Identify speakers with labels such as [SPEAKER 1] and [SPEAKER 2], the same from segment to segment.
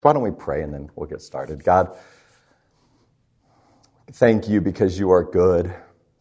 [SPEAKER 1] Why don't we pray and then we'll get started. God, thank you because you are good.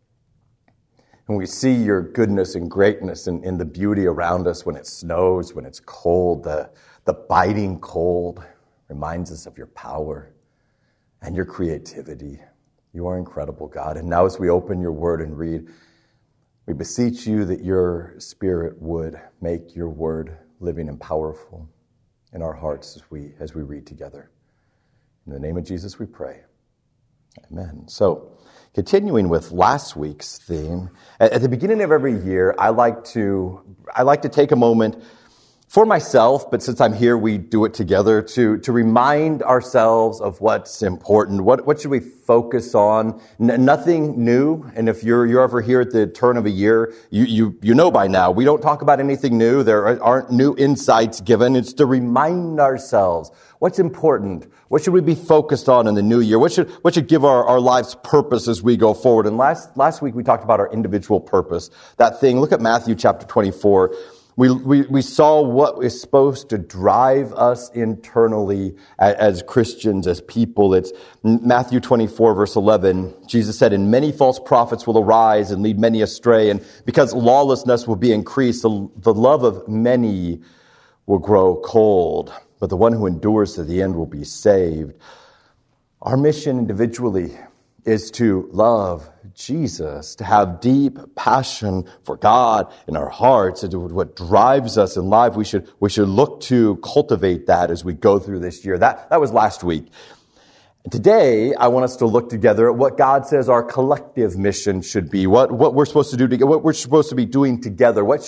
[SPEAKER 1] And we see your goodness and greatness in the beauty around us when it snows, when it's cold. The biting cold reminds us of your power and your creativity. You are incredible, God. And now as we open your word and read, we beseech you that your Spirit would make your word living and powerful in our hearts as we read together. In the name of Jesus we pray. Amen. So, continuing with last week's theme, at the beginning of every year, I like to take a moment for myself, but since I'm here, we do it together to remind ourselves of what's important. What should we focus on? Nothing new. And if you're ever here at the turn of a year, you know by now, we don't talk about anything new. There aren't new insights given. It's to remind ourselves what's important. What should we be focused on in the new year? What should give our lives purpose as we go forward? And last week we talked about our individual purpose. That thing, look at Matthew chapter 24. We saw what is supposed to drive us internally as Christians, as people. It's Matthew 24, verse 11. Jesus said, "And many false prophets will arise and lead many astray, and because lawlessness will be increased, the love of many will grow cold. But the one who endures to the end will be saved." Our mission individually is to love Jesus, to have deep passion for God in our hearts, and what drives us in life. We should look to cultivate that as we go through this year. That was last week. And today, I want us to look together at what God says our collective mission should be, what we're supposed to do together, what we're supposed to be doing together, what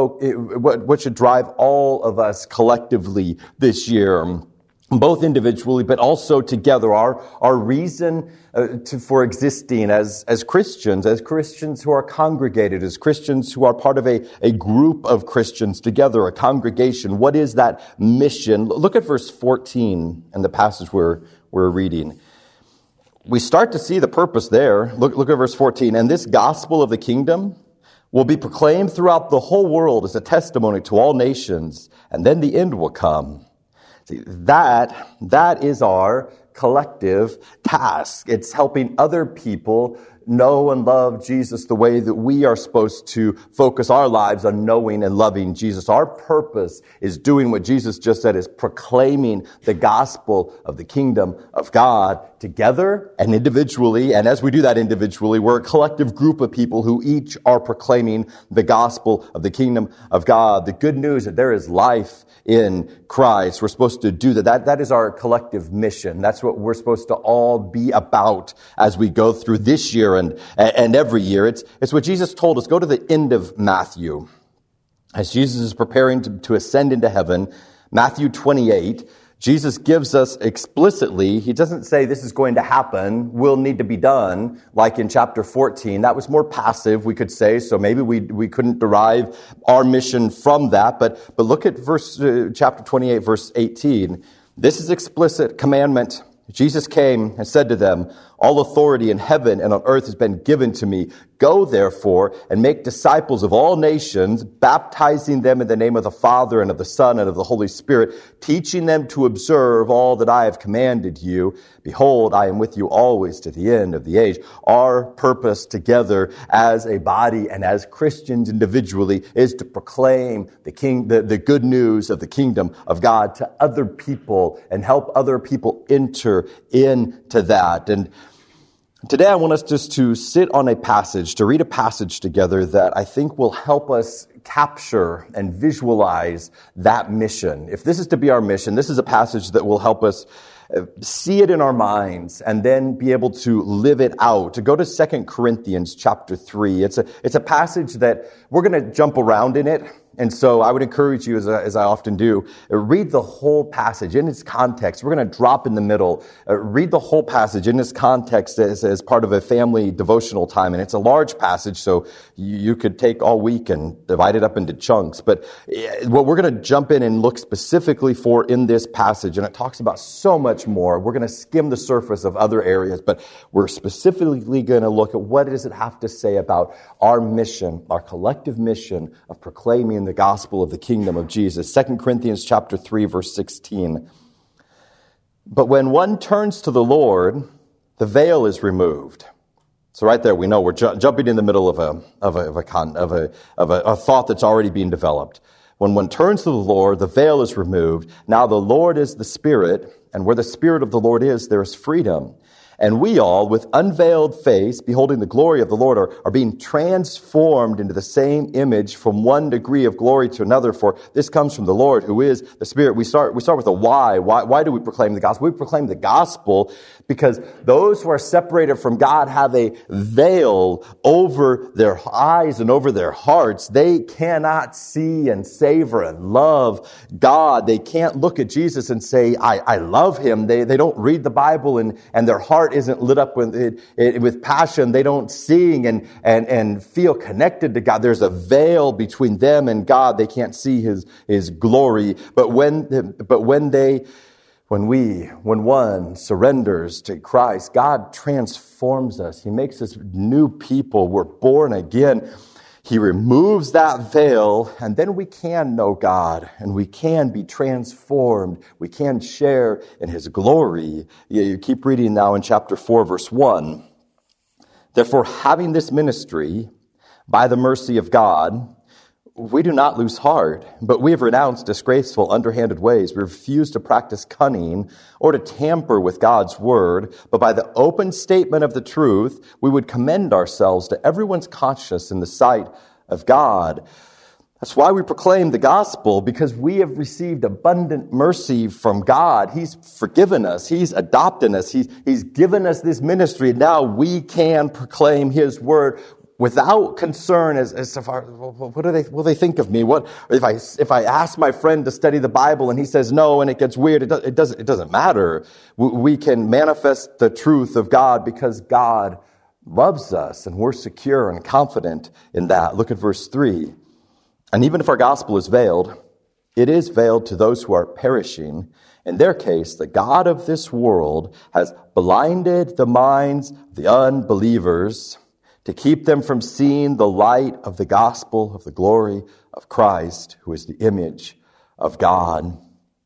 [SPEAKER 1] should drive all of us collectively this year. Both individually, but also together, our reason for existing as Christians who are congregated, as Christians who are part of a group of Christians together, a congregation. What is that mission? Look at verse 14 and the passage we're reading. We start to see the purpose there. Look at verse 14. "And this gospel of the kingdom will be proclaimed throughout the whole world as a testimony to all nations, and then the end will come." See, that is our collective task. It's helping other people know and love Jesus the way that we are supposed to focus our lives on knowing and loving Jesus. Our purpose is doing what Jesus just said, is proclaiming the gospel of the kingdom of God together and individually. And as we do that individually, we're a collective group of people who each are proclaiming the gospel of the kingdom of God. The good news that there is life in Christ. We're supposed to do that. That is our collective mission. That's what we're supposed to all be about as we go through this year and every year. It's what Jesus told us. Go to the end of Matthew. As Jesus is preparing to ascend into heaven, Matthew 28, Jesus gives us explicitly, he doesn't say this is going to happen, will need to be done, like in chapter 14. That was more passive, we could say, so maybe we couldn't derive our mission from that. But look at chapter 28, verse 18. This is explicit commandment. Jesus came and said to them, "All authority in heaven and on earth has been given to me. Go, therefore, and make disciples of all nations, baptizing them in the name of the Father and of the Son and of the Holy Spirit, teaching them to observe all that I have commanded you. Behold, I am with you always to the end of the age." Our purpose together as a body and as Christians individually is to proclaim the good news of the kingdom of God to other people and help other people enter into that. And today I want us just to sit on a passage, to read a passage together that I think will help us capture and visualize that mission. If this is to be our mission, this is a passage that will help us see it in our minds and then be able to live it out. To go to 2 Corinthians chapter 3. It's a passage that we're going to jump around in it. And so I would encourage you, as I often do, read the whole passage in its context. We're going to drop in the middle. Read the whole passage in its context as part of a family devotional time. And it's a large passage, so you could take all week and divide it up into chunks. But what we're going to jump in and look specifically for in this passage, and it talks about so much more. We're going to skim the surface of other areas, but we're specifically going to look at what does it have to say about our mission, our collective mission of proclaiming the gospel of the kingdom of Jesus. 2 Corinthians chapter 3, verse 16. But when one turns to the Lord, the veil is removed. So right there, we know we're jumping in the middle of a thought that's already being developed. When one turns to the Lord, the veil is removed. Now the Lord is the Spirit, and where the Spirit of the Lord is, there is freedom. And we all, with unveiled face, beholding the glory of the Lord, are being transformed into the same image from one degree of glory to another. For this comes from the Lord, who is the Spirit. We start with a why. Why do we proclaim the gospel? We proclaim the gospel because those who are separated from God have a veil over their eyes and over their hearts. They cannot see and savor and love God. They can't look at Jesus and say, I love him. They don't read the Bible and their heart isn't lit up with passion. They don't sing and feel connected to God. There's a veil between them and God. They can't see his glory. But when one surrenders to Christ, God transforms us. He makes us new people. We're born again. He removes that veil, and then we can know God, and we can be transformed. We can share in his glory. You keep reading now in chapter 4, verse 1. Therefore, having this ministry, by the mercy of God, we do not lose heart, but we have renounced disgraceful, underhanded ways. We refuse to practice cunning or to tamper with God's word, but by the open statement of the truth, we would commend ourselves to everyone's conscience in the sight of God. That's why we proclaim the gospel, because we have received abundant mercy from God. He's forgiven us. He's adopted us. He's given us this ministry, and now we can proclaim his word without concern as to what will they think of me? What if I ask my friend to study the Bible and he says no and it gets weird? It doesn't matter. We can manifest the truth of God because God loves us and we're secure and confident in that. Look at verse 3. And even if our gospel is veiled, it is veiled to those who are perishing. In their case, the God of this world has blinded the minds of the unbelievers to keep them from seeing the light of the gospel of the glory of Christ, who is the image of God.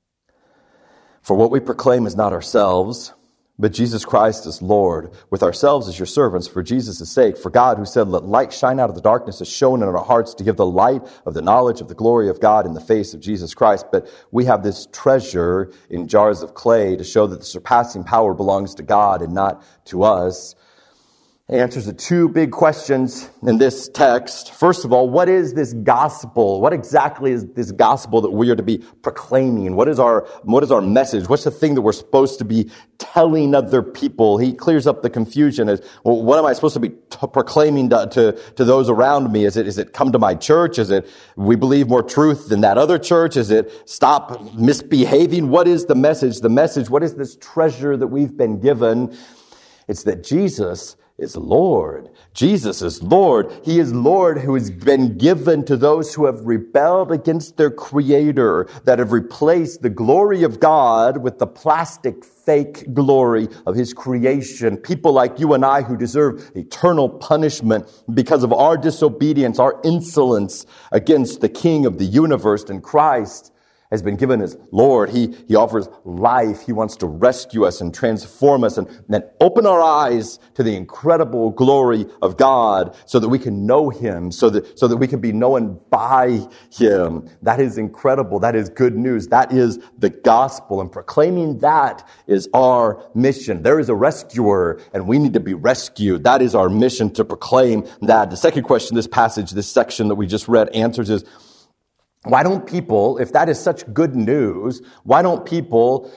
[SPEAKER 1] For what we proclaim is not ourselves, but Jesus Christ is Lord, with ourselves as your servants for Jesus' sake. For God, who said, let light shine out of the darkness, has shone in our hearts to give the light of the knowledge of the glory of God in the face of Jesus Christ. But we have this treasure in jars of clay to show that the surpassing power belongs to God and not to us. It answers the two big questions in this text. First of all, what is this gospel? What exactly is this gospel that we are to be proclaiming? What is our message? What's the thing that we're supposed to be telling other people? He clears up the confusion as, well, what am I supposed to be proclaiming to those around me? Is it come to my church? Is it we believe more truth than that other church? Is it stop misbehaving? What is the message? The message, what is this treasure that we've been given? It's that Jesus is Lord. Jesus is Lord. He is Lord who has been given to those who have rebelled against their Creator, that have replaced the glory of God with the plastic fake glory of his creation. People like you and I who deserve eternal punishment because of our disobedience, our insolence against the King of the universe, and Christ has been given as Lord. He offers life. He wants to rescue us and transform us and then open our eyes to the incredible glory of God so that we can know him, so that we can be known by him. That is incredible. That is good news. That is the gospel, and proclaiming that is our mission. There is a rescuer and we need to be rescued. That is our mission, to proclaim that. The second question this passage, this section that we just read answers is, why don't people, if that is such good news, why don't people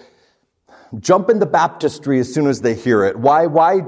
[SPEAKER 1] jump into baptistry as soon as they hear it? Why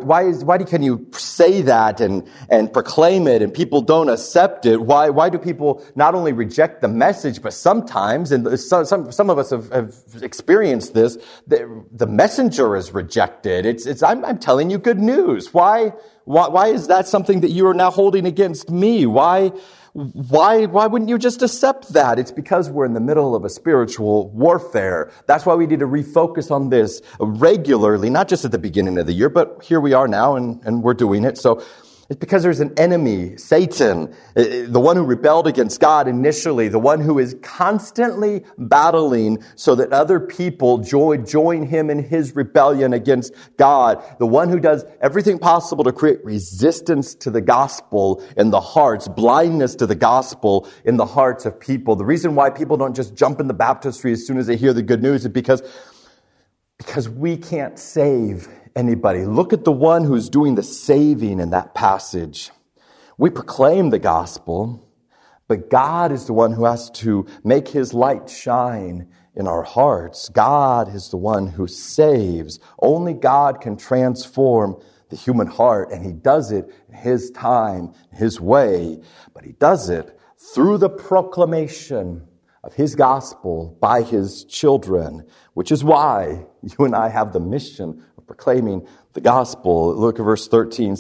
[SPEAKER 1] can you say that and proclaim it and people don't accept it? Why do people not only reject the message, but sometimes, and some of us have experienced this, the messenger is rejected. I'm telling you good news. Why is that something that you are now holding against me? Why wouldn't you just accept that? It's because we're in the middle of a spiritual warfare. That's why we need to refocus on this regularly, not just at the beginning of the year, but here we are now and we're doing it. So It's because there's an enemy, Satan, the one who rebelled against God initially, the one who is constantly battling so that other people join him in his rebellion against God, the one who does everything possible to create resistance to the gospel in the hearts, blindness to the gospel in the hearts of people. The reason why people don't just jump in the baptistry as soon as they hear the good news is because we can't save anybody. Look at the one who's doing the saving in that passage. We proclaim the gospel, but God is the one who has to make his light shine in our hearts. God is the one who saves. Only God can transform the human heart, and he does it in his time, his way, but he does it through the proclamation of his gospel by his children, which is why you and I have the mission of proclaiming the gospel. Look at verse 13.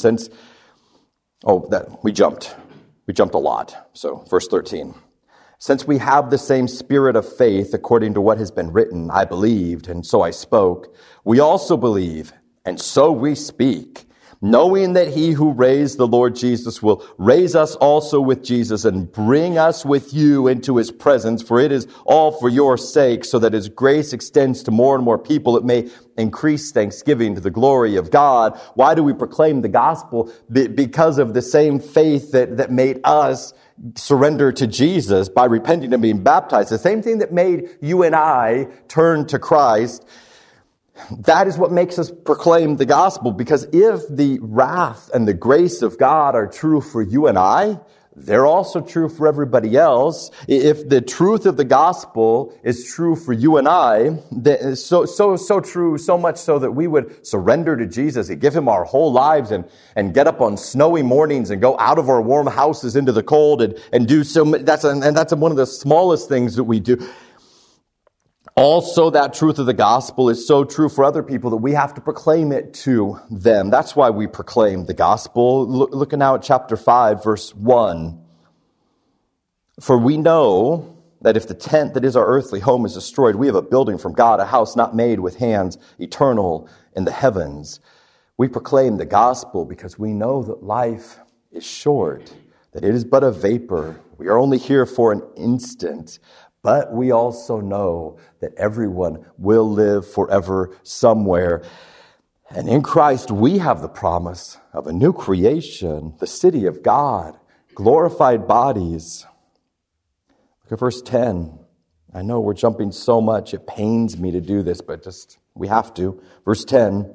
[SPEAKER 1] We jumped a lot. So verse 13. Since we have the same spirit of faith according to what has been written, I believed, and so I spoke. We also believe, and so we speak, knowing that he who raised the Lord Jesus will raise us also with Jesus and bring us with you into his presence. For it is all for your sake, so that his grace extends to more and more people. It may increase thanksgiving to the glory of God. Why do we proclaim the gospel? Because of the same faith that made us surrender to Jesus by repenting and being baptized. The same thing that made you and I turn to Christ. That is what makes us proclaim the gospel, because if the wrath and the grace of God are true for you and I, they're also true for everybody else. If the truth of the gospel is true for you and I, so true, so much so that we would surrender to Jesus and give him our whole lives and get up on snowy mornings and go out of our warm houses into the cold and do so. That's one of the smallest things that we do. Also, that truth of the gospel is so true for other people that we have to proclaim it to them. That's why we proclaim the gospel. Looking now at chapter 5, verse 1. For we know that if the tent that is our earthly home is destroyed, we have a building from God, a house not made with hands, eternal in the heavens. We proclaim the gospel because we know that life is short, that it is but a vapor. We are only here for an instant. But we also know that everyone will live forever somewhere. And in Christ, we have the promise of a new creation, the city of God, glorified bodies. Look at verse 10. I know we're jumping so much, it pains me to do this, but we have to. Verse 10.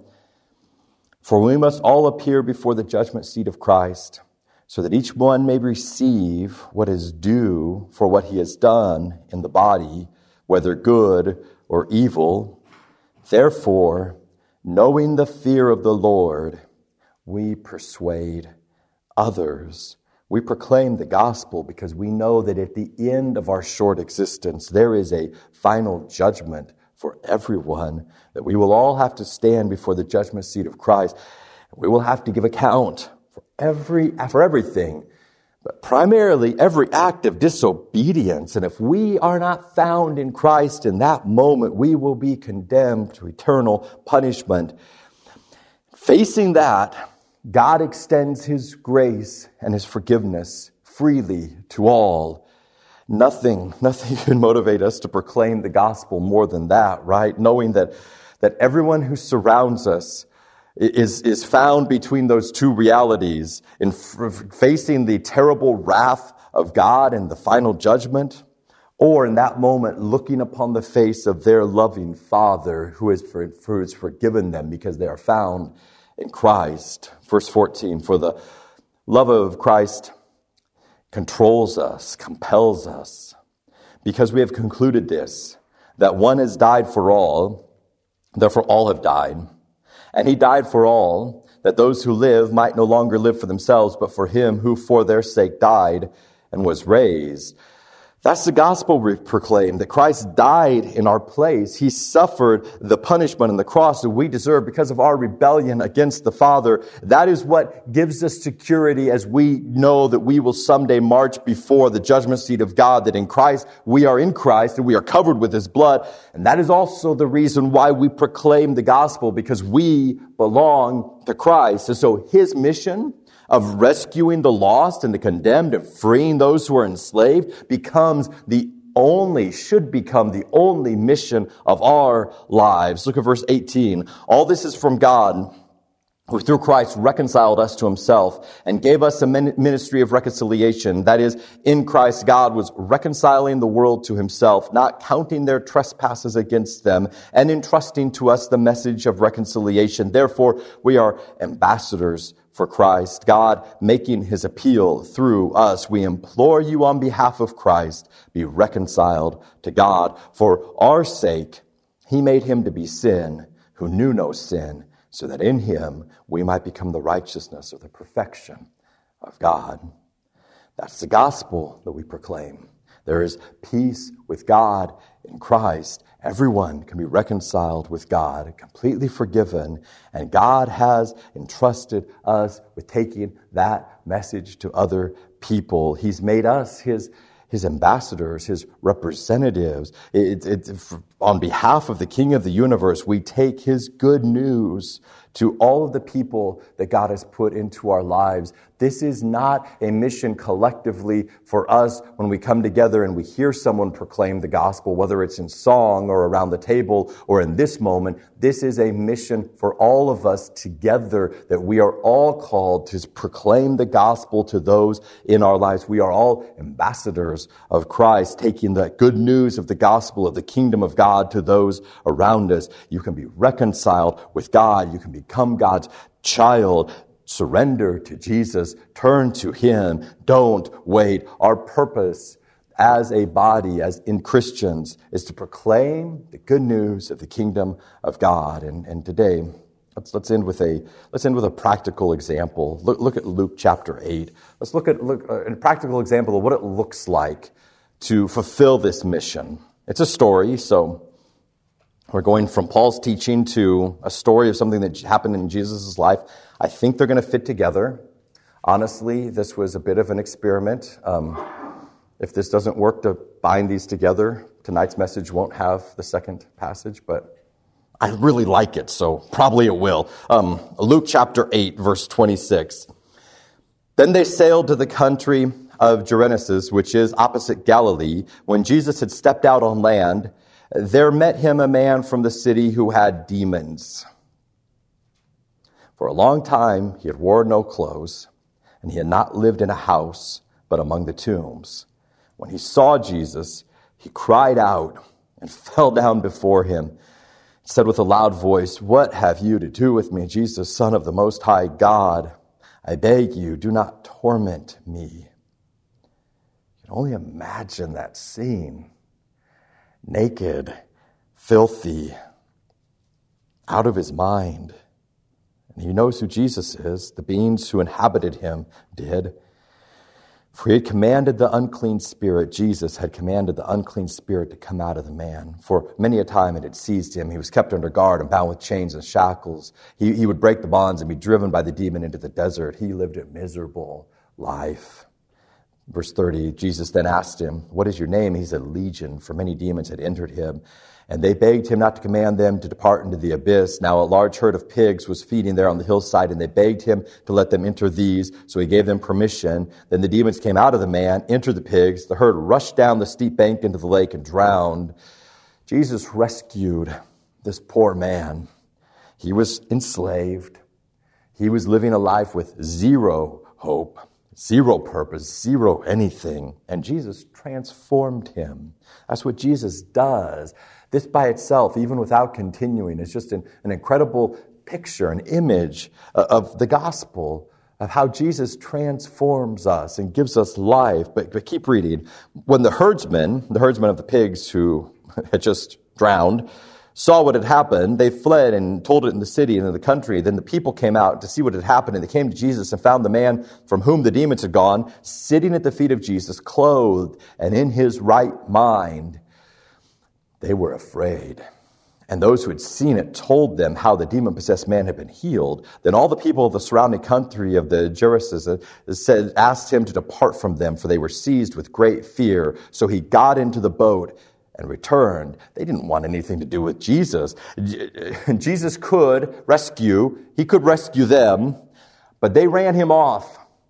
[SPEAKER 1] For we must all appear before the judgment seat of Christ, so that each one may receive what is due for what he has done in the body, whether good or evil. Therefore, knowing the fear of the Lord, we persuade others. We proclaim the gospel because we know that at the end of our short existence, there is a final judgment for everyone, that we will all have to stand before the judgment seat of Christ. We will have to give account for everything, but primarily every act of disobedience. And if we are not found in Christ in that moment, we will be condemned to eternal punishment. Facing that, God extends his grace and his forgiveness freely to all. Nothing can motivate us to proclaim the gospel more than that, right? Knowing that everyone who surrounds us is found between those two realities, in facing the terrible wrath of God and the final judgment, or in that moment looking upon the face of their loving Father who has forgiven them because they are found in Christ. Verse 14, for the love of Christ controls us, compels us, because we have concluded this, that one has died for all, therefore all have died. And he died for all, that those who live might no longer live for themselves, but for him who for their sake died and was raised. That's the gospel we proclaim, that Christ died in our place. He suffered the punishment on the cross that we deserve because of our rebellion against the Father. That is what gives us security as we know that we will someday march before the judgment seat of God, that in Christ, we are in Christ and we are covered with his blood. And that is also the reason why we proclaim the gospel, because we belong to Christ. And so his mission of rescuing the lost and the condemned and freeing those who are enslaved should become the only mission of our lives. Look at verse 18. All this is from God, who through Christ reconciled us to himself and gave us a ministry of reconciliation. That is, in Christ, God was reconciling the world to himself, not counting their trespasses against them, and entrusting to us the message of reconciliation. Therefore, we are ambassadors for Christ, God making his appeal through us. We implore you on behalf of Christ, be reconciled to God. For our sake, he made him to be sin who knew no sin, so that in him we might become the righteousness or the perfection of God. That's the gospel that we proclaim. There is peace with God in Christ. Everyone can be reconciled with God, completely forgiven, and God has entrusted us with taking that message to other people. He's made us his ambassadors, his representatives. On behalf of the King of the universe, we take his good news to all of the people that God has put into our lives. This is not a mission collectively for us when we come together and we hear someone proclaim the gospel, whether it's in song or around the table or in this moment. This is a mission for all of us together, that we are all called to proclaim the gospel to those in our lives. We are all ambassadors of Christ, taking the good news of the gospel of the kingdom of God to those around us. You can be reconciled with God. You can become God's child. Surrender to Jesus. Turn to him. Don't wait. Our purpose as a body, as in Christians, is to proclaim the good news of the kingdom of God. And today, let's end with a practical example. Look at Luke chapter 8. Let's look at a practical example of what it looks like to fulfill this mission. It's a story, so we're going from Paul's teaching to a story of something that happened in Jesus' life. I think they're going to fit together. Honestly, this was a bit of an experiment. If this doesn't work to bind these together, tonight's message won't have the second passage, but I really like it, so probably it will. Luke chapter 8, verse 26. Then they sailed to the country of Gerasenes, which is opposite Galilee. When Jesus had stepped out on land, there met him a man from the city who had demons. For a long time he had worn no clothes, and he had not lived in a house, but among the tombs. When he saw Jesus, he cried out and fell down before him, and said with a loud voice, "What have you to do with me, Jesus, Son of the Most High God? I beg you, do not torment me." You can only imagine that scene. Naked, filthy, out of his mind. And he knows who Jesus is. The beings who inhabited him did. For he had commanded the unclean spirit, Jesus had commanded the unclean spirit to come out of the man. For many a time it had seized him. He was kept under guard and bound with chains and shackles. He would break the bonds and be driven by the demon into the desert. He lived a miserable life. Verse 30, Jesus then asked him, "What is your name?" He said, "Legion," for many demons had entered him. And they begged him not to command them to depart into the abyss. Now a large herd of pigs was feeding there on the hillside, and they begged him to let them enter these. So he gave them permission. Then the demons came out of the man, entered the pigs. The herd rushed down the steep bank into the lake and drowned. Jesus rescued this poor man. He was enslaved. He was living a life with zero hope, zero purpose, zero anything. And Jesus transformed him. That's what Jesus does. This by itself, even without continuing, is just an incredible picture, an image of the gospel, of how Jesus transforms us and gives us life. But keep reading. When the herdsmen of the pigs who had just drowned, saw what had happened, they fled and told it in the city and in the country. Then the people came out to see what had happened, and they came to Jesus and found the man from whom the demons had gone, sitting at the feet of Jesus, clothed and in his right mind. They were afraid. And those who had seen it told them how the demon-possessed man had been healed. Then all the people of the surrounding country of the Gerasenes asked him to depart from them, for they were seized with great fear. So he got into the boat and returned. They didn't want anything to do with Jesus. Jesus could rescue them, but they ran him off.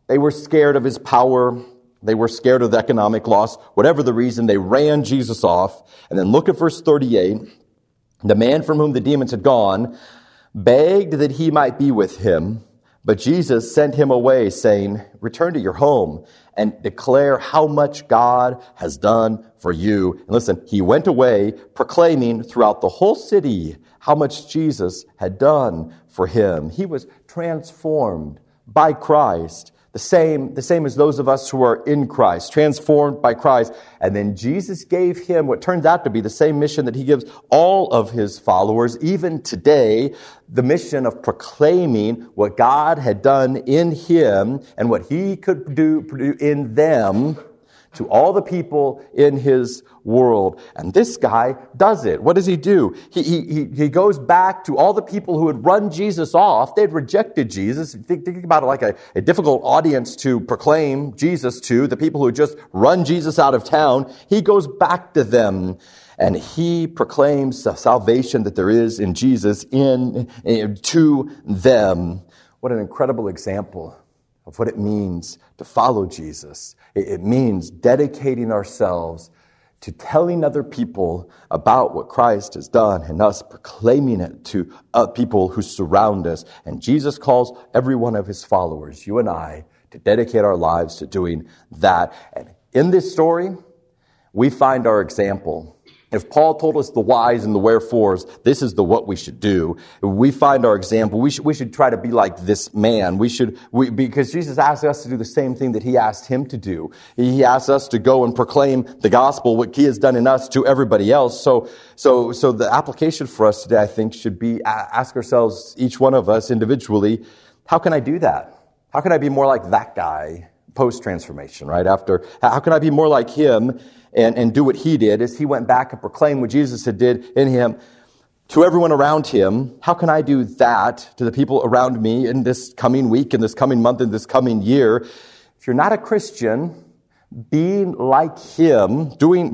[SPEAKER 1] They were scared of his power. They were scared of the economic loss. Whatever the reason, they ran Jesus off. And then look at verse 38. The man from whom the demons had gone begged that he might be with him, but Jesus sent him away, saying, return to your home and declare how much God has done for you. And listen, he went away proclaiming throughout the whole city how much Jesus had done for him. He was transformed by Christ. The same as those of us who are in Christ, transformed by Christ. And then Jesus gave him what turns out to be the same mission that he gives all of his followers, even today, the mission of proclaiming what God had done in him and what he could do in them to all the people in his world. And this guy does it. What does he do? He goes back to all the people who had run Jesus off. They'd rejected Jesus. Think about it like a difficult audience to proclaim Jesus to, the people who had just run Jesus out of town. He goes back to them and he proclaims the salvation that there is in Jesus to them. What an incredible example of what it means to follow Jesus. It means dedicating ourselves to telling other people about what Christ has done and us proclaiming it to people who surround us. And Jesus calls every one of his followers, you and I, to dedicate our lives to doing that. And in this story, we find our example. If Paul told us the whys and the wherefores, this is the what we should do. We find our example. We should try to be like this man. Because Jesus asked us to do the same thing that he asked him to do. He asked us to go and proclaim the gospel, what he has done in us, to everybody else. So the application for us today, I think, should be ask ourselves, each one of us individually, how can I do that? How can I be more like that guy post-transformation, right? How can I be more like him and do what he did as he went back and proclaimed what Jesus had did in him to everyone around him? How can I do that to the people around me in this coming week, in this coming month, in this coming year? If you're not a Christian, being like him,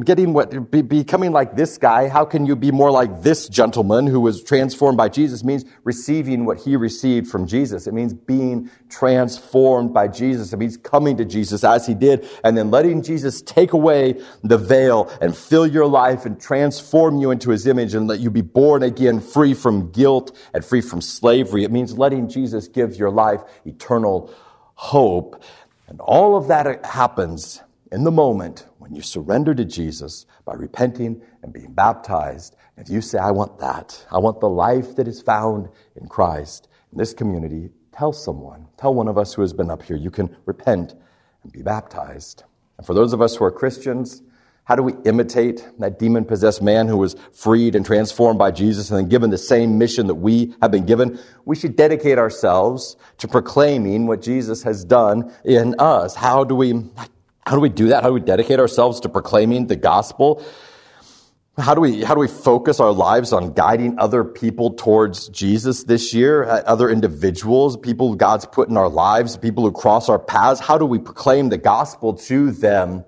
[SPEAKER 1] becoming like this guy, how can you be more like this gentleman who was transformed by Jesus? Means receiving what he received from Jesus. It means being transformed by Jesus. It means coming to Jesus as he did and then letting Jesus take away the veil and fill your life and transform you into his image and let you be born again, free from guilt and free from slavery. It means letting Jesus give your life eternal hope. And all of that happens in the moment when you surrender to Jesus by repenting and being baptized. If you say, I want that, I want the life that is found in Christ, in this community, tell one of us who has been up here, you can repent and be baptized. And for those of us who are Christians, how do we imitate that demon-possessed man who was freed and transformed by Jesus and then given the same mission that we have been given? We should dedicate ourselves to proclaiming what Jesus has done in us. How do we do that? How do we dedicate ourselves to proclaiming the gospel? How do we focus our lives on guiding other people towards Jesus this year? Other individuals, people God's put in our lives, people who cross our paths. How do we proclaim the gospel to them?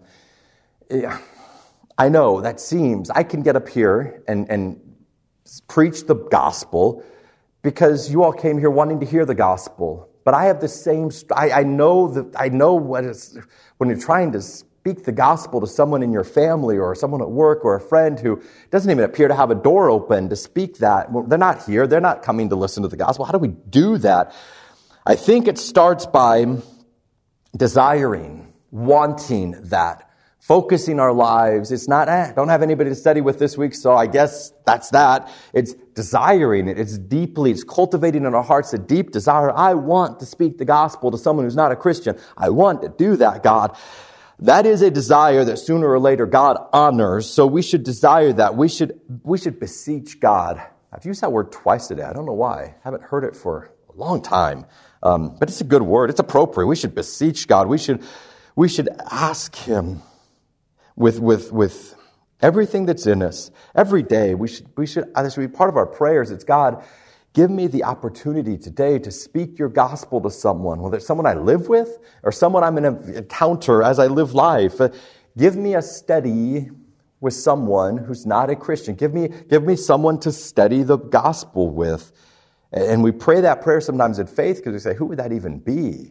[SPEAKER 1] I know that seems, I can get up here and preach the gospel because you all came here wanting to hear the gospel. But I have the same, I know what it's, when you're trying to speak the gospel to someone in your family or someone at work or a friend who doesn't even appear to have a door open to speak that. Well, they're not here. They're not coming to listen to the gospel. How do we do that? I think it starts by desiring, wanting that. Focusing our lives. It's not, don't have anybody to study with this week, so I guess that's that. It's desiring it. It's cultivating in our hearts a deep desire. I want to speak the gospel to someone who's not a Christian. I want to do that, God. That is a desire that sooner or later God honors, so we should desire that. We should beseech God. I've used that word twice today. I don't know why. I haven't heard it for a long time. But it's a good word. It's appropriate. We should beseech God. We should ask him with everything that's in us every day. This should be part of our prayers. It's God, give me the opportunity today to speak your gospel to someone, whether it's someone I live with or someone I'm going to encounter as I live life. Give me a study with someone who's not a Christian. Give me someone to study the gospel with. And we pray that prayer sometimes in faith because we say, who would that even be?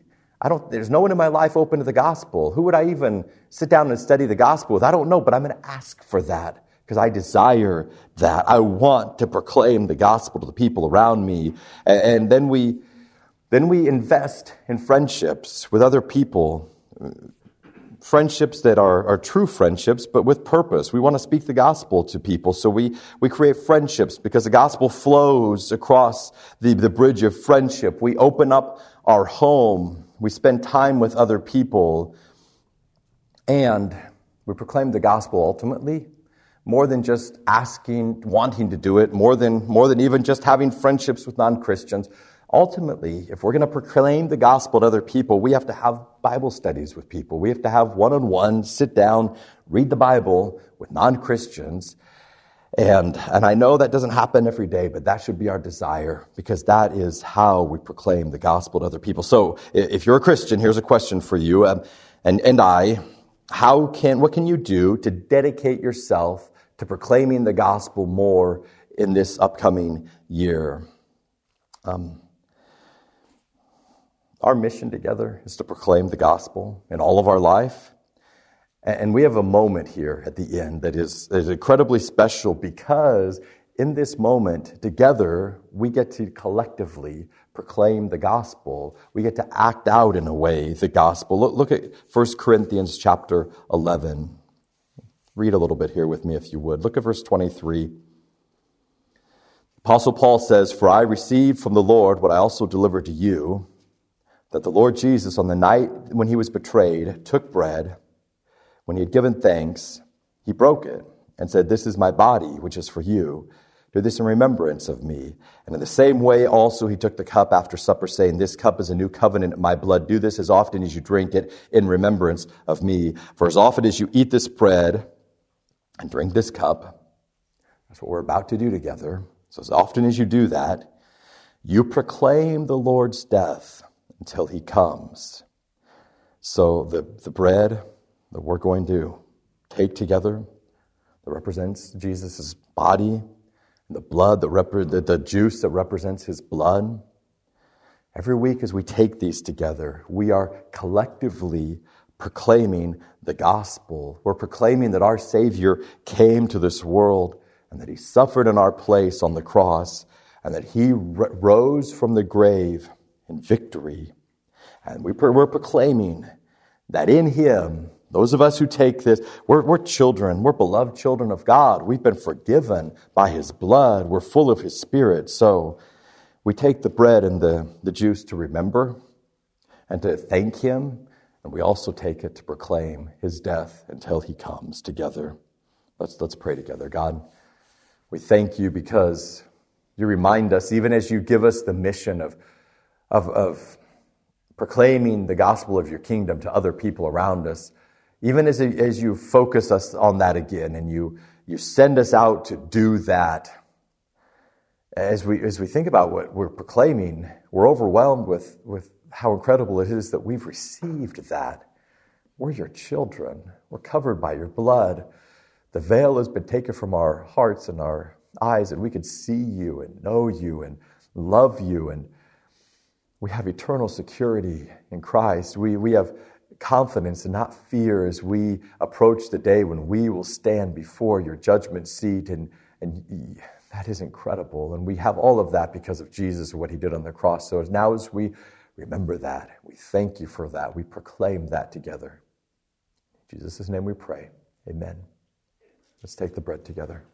[SPEAKER 1] There's no one in my life open to the gospel. Who would I even sit down and study the gospel with? I don't know, but I'm going to ask for that because I desire that. I want to proclaim the gospel to the people around me. And then we invest in friendships with other people, friendships that are true friendships, but with purpose. We want to speak the gospel to people, so we create friendships because the gospel flows across the bridge of friendship. We open up our home. We spend time with other people, and we proclaim the gospel ultimately, more than just wanting to do it, more than even just having friendships with non-Christians. Ultimately, if we're going to proclaim the gospel to other people, we have to have Bible studies with people. We have to have one-on-one, sit down, read the Bible with non-Christians. And I know that doesn't happen every day, but that should be our desire because that is how we proclaim the gospel to other people. So if you're a Christian, here's a question for you and I. What can you do to dedicate yourself to proclaiming the gospel more in this upcoming year? Our mission together is to proclaim the gospel in all of our life. And we have a moment here at the end that is incredibly special because in this moment, together, we get to collectively proclaim the gospel. We get to act out in a way the gospel. Look at 1 Corinthians chapter 11. Read a little bit here with me if you would. Look at verse 23. Apostle Paul says, "For I received from the Lord what I also delivered to you, that the Lord Jesus, on the night when he was betrayed, took bread. When he had given thanks, he broke it and said, 'This is my body, which is for you. Do this in remembrance of me.' And in the same way also he took the cup after supper, saying, 'This cup is a new covenant in my blood. Do this as often as you drink it in remembrance of me. For as often as you eat this bread and drink this cup,'" that's what we're about to do together. "So as often as you do that, you proclaim the Lord's death until he comes." So the bread that we're going to take together that represents Jesus' body, the blood, the juice that represents his blood. Every week as we take these together, we are collectively proclaiming the gospel. We're proclaiming that our Savior came to this world and that he suffered in our place on the cross and that he rose from the grave in victory. And we're proclaiming that in him, those of us who take this, we're children. We're beloved children of God. We've been forgiven by his blood. We're full of his Spirit. So we take the bread and the juice to remember and to thank him. And we also take it to proclaim his death until he comes together. Let's pray together. God, we thank you because you remind us, even as you give us the mission of proclaiming the gospel of your kingdom to other people around us, even as you focus us on that again and you send us out to do that, as we think about what we're proclaiming, we're overwhelmed with how incredible it is that we've received that. We're your children. We're covered by your blood. The veil has been taken from our hearts and our eyes, and we can see you and know you and love you, and we have eternal security in Christ. We have confidence and not fear as we approach the day when we will stand before your judgment seat, and that is incredible. And we have all of that because of Jesus and what he did on the cross. So now as we remember that, we thank you for that. We proclaim that together. In Jesus' name we pray. Amen. Let's take the bread together.